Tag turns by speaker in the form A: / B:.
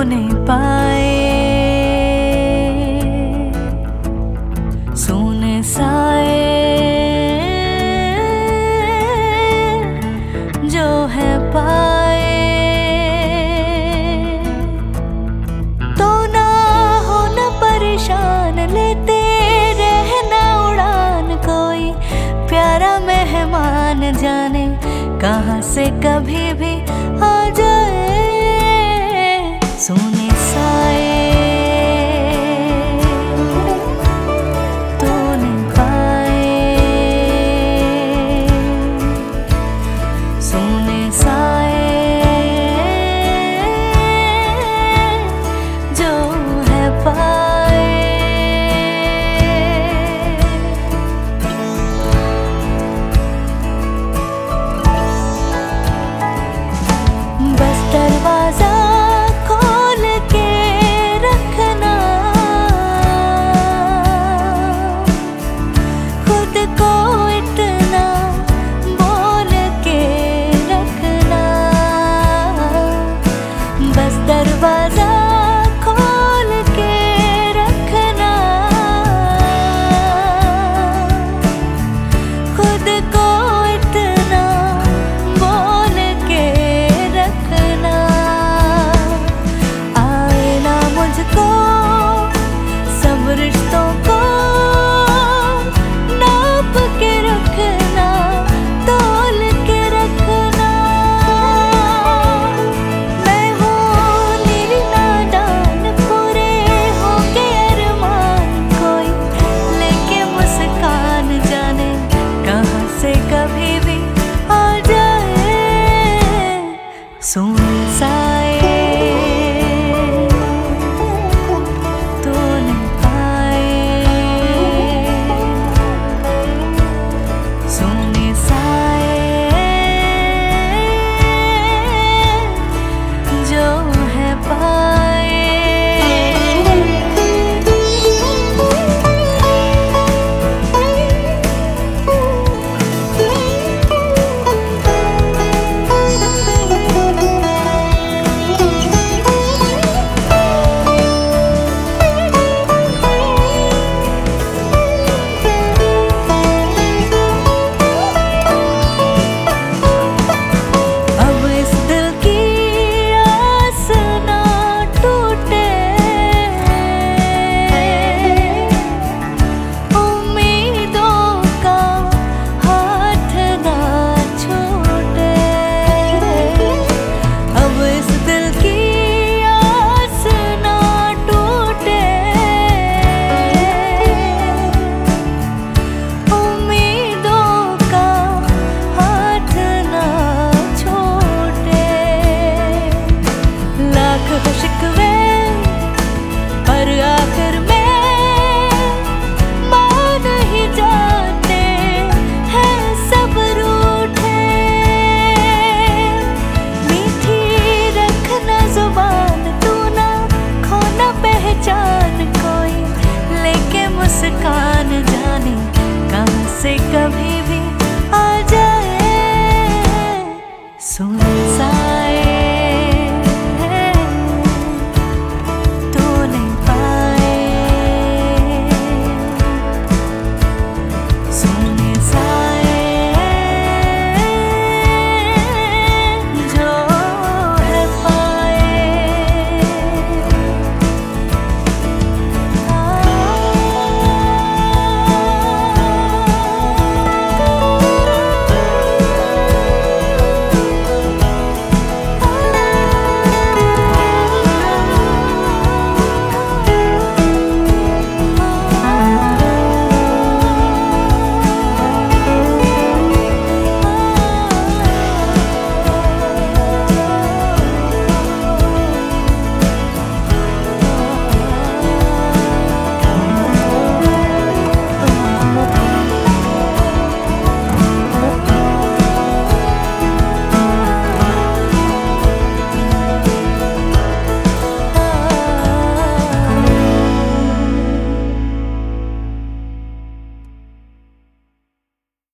A: नहीं पाए। सोने साए जो है पाए, तो ना हो न परेशान, लेते रहना उड़ान। कोई प्यारा मेहमान जाने कहाँ से कभी भी आ जाए। सोने साए तो नहीं पाए, सोने साए जो है पाए। बस दरवाजा खोल के रखना, खुद को इतना बोल के रखना। बस दरवाजा खोल के रखना, खुद को इतना बोल के रखना। आए ना मुझको सब रिश्तों को नाप के रखना, तोल के रखना। मैं हूँ नीली नादान, पूरे होंगे अरमान। कोई लेके मुस्कान जाने कहाँ से कभी भी आ जाए। सोने सा